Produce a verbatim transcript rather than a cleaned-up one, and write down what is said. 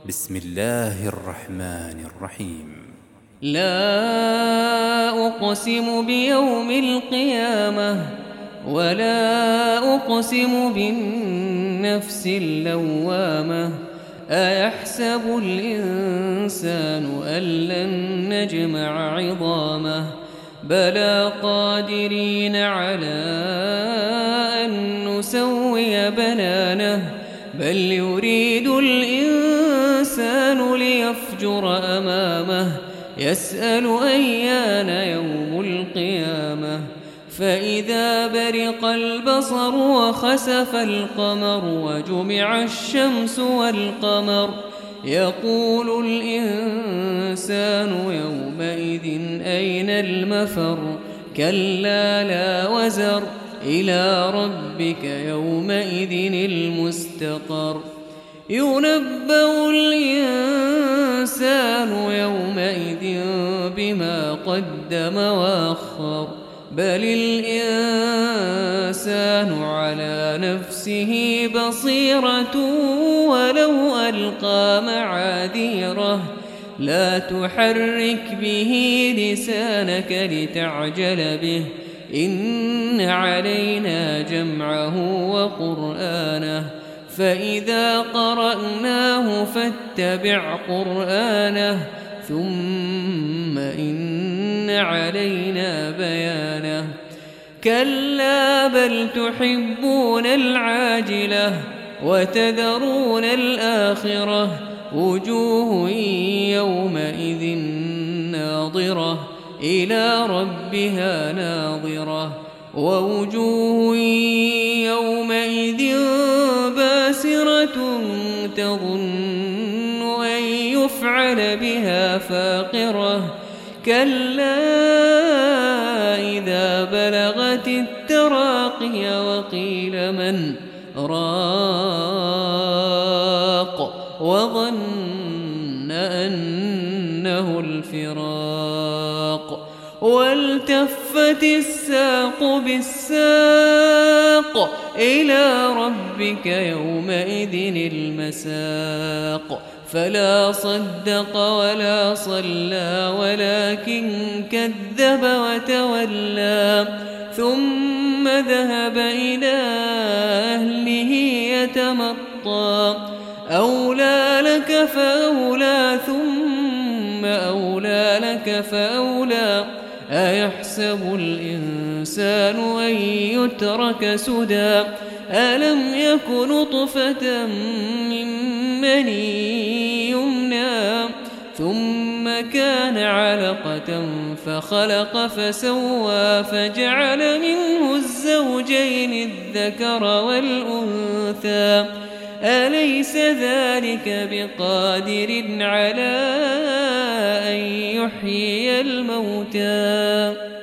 بسم الله الرحمن الرحيم. لا أقسم بيوم القيامة ولا أقسم بالنفس اللوامة أيحسب الإنسان أن لن نجمع عظامه بلى قادرين على أن نسوي بنانه بل يريد الإنسان ليفجر أمامه يسأل أيان يوم القيامة فإذا برق البصر وخسف القمر وجمع الشمس والقمر يقول الإنسان يومئذ أين المفر كلا لا وزر إلى ربك يومئذ المستقر ينبأ الإنسان يومئذ بما قدم وأخر بل الإنسان على نفسه بصيرة ولو ألقى معاذيره لا تحرك به لسانك لتعجل به إن علينا جمعه وقرآنه فإذا قرأناه فاتبع قرآنه ثم إن علينا بيانه كلا بل تحبون العاجلة وتذرون الآخرة وجوه يومئذ ناظرة إلى ربها ناظرة ووجوه يومئذ باسرة تظن أن يفعل بها فاقرة كلا إذا بلغت التراقي وقيل من راق وظن أنه الفراق والتفت الساق بالساق إلى ربك يومئذ المساق فلا صدق ولا صلى ولكن كذب وتولى ثم ذهب إلى أهله يتمطى أولى لك فأولى ثم أولى لك فأولى أيحسب الإنسان أن يترك سدى ألم يك نطفة من مني يمنى ثم كان علقة فخلق فسوى فجعل منه الزوجين الذكر والأنثى أليس ذلك بقادر على أن يحيي الموتى